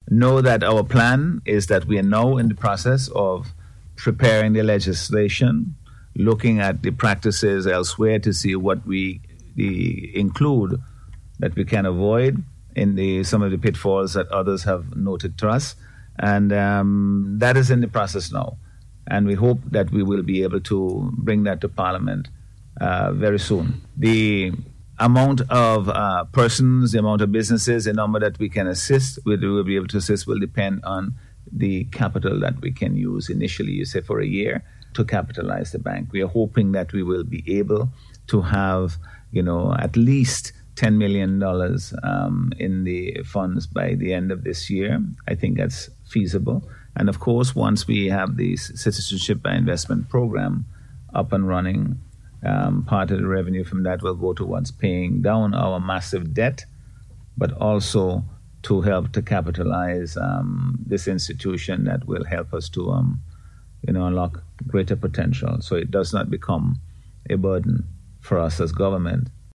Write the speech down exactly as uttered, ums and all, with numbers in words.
know that our plan is that we are now in the process of preparing the legislation, looking at the practices elsewhere to see what we the, include that we can avoid in the some of the pitfalls that others have noted to us. And um, that is in the process now. And we hope that we will be able to bring that to Parliament uh, very soon. The amount of uh, persons, the amount of businesses, the number that we can assist, we will be able to assist will depend on the capital that we can use initially, you say for a year, to capitalize the bank. We are hoping that we will be able to have, you know, at least ten million dollars um, in the funds by the end of this year. I think that's feasible. And of course, once we have the Citizenship by Investment program up and running, um, part of the revenue from that will go towards paying down our massive debt, but also to help to capitalize um, this institution that will help us to, um, you know, unlock greater potential, so it does not become a burden for us as government,